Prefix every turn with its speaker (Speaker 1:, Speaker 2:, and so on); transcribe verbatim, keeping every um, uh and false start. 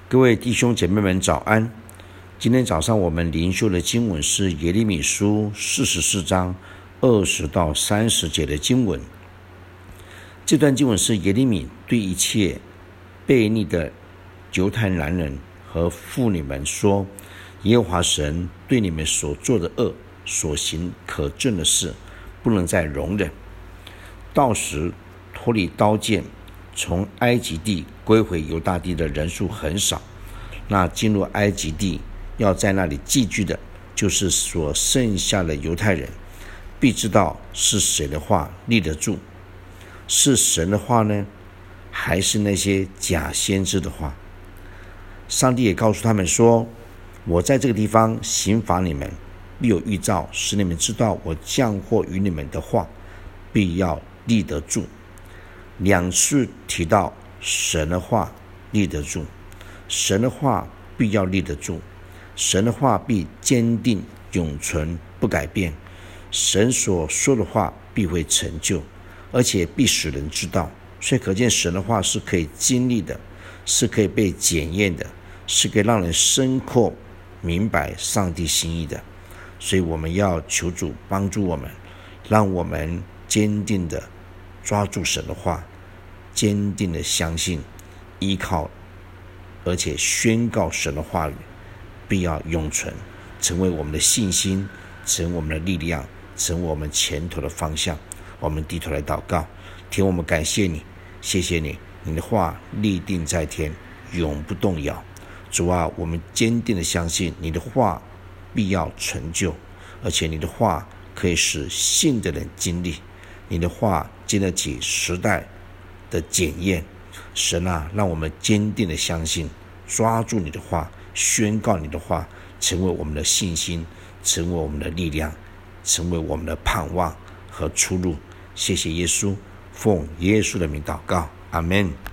Speaker 1: 各位弟兄姐妹们早安。今天早上我们灵修的经文是耶利米书四十四章二十到三十节的经文。这段经文是耶利米对一切悖逆的犹太男人和妇女们说，耶和华神对你们所做的恶，所行可憎的事，不能再容忍。到时脱离刀剑，从埃及地归回犹大地的人数很少，那进入埃及地要在那里寄居的，就是所剩下的犹太人，必知道是谁的话立得住，是神的话呢，还是那些假先知的话。上帝也告诉他们说，我在这个地方刑罚你们，必有预兆，使你们知道我降祸于你们的话必要立得住。两次提到神的话立得住，神的话必要立得住，神的话必坚定永存不改变，神所说的话必会成就，而且必使人知道。所以可见神的话是可以经历的，是可以被检验的，是可以让人深刻明白上帝心意的。所以我们要求主帮助我们，让我们坚定的抓住神的话，坚定的相信依靠，而且宣告神的话语必要永存，成为我们的信心，成为我们的力量，成为我们前途的方向。我们低头来祷告。天，我们感谢你，谢谢你，你的话立定在天，永不动摇。主啊，我们坚定的相信你的话必要成就，而且你的话可以使信的人经历，你的话经得起时代的检验。神啊，让我们坚定的相信，抓住你的话，宣告你的话，成为我们的信心，成为我们的力量，成为我们的盼望和出路。谢谢耶稣，奉耶稣的名祷告，阿们。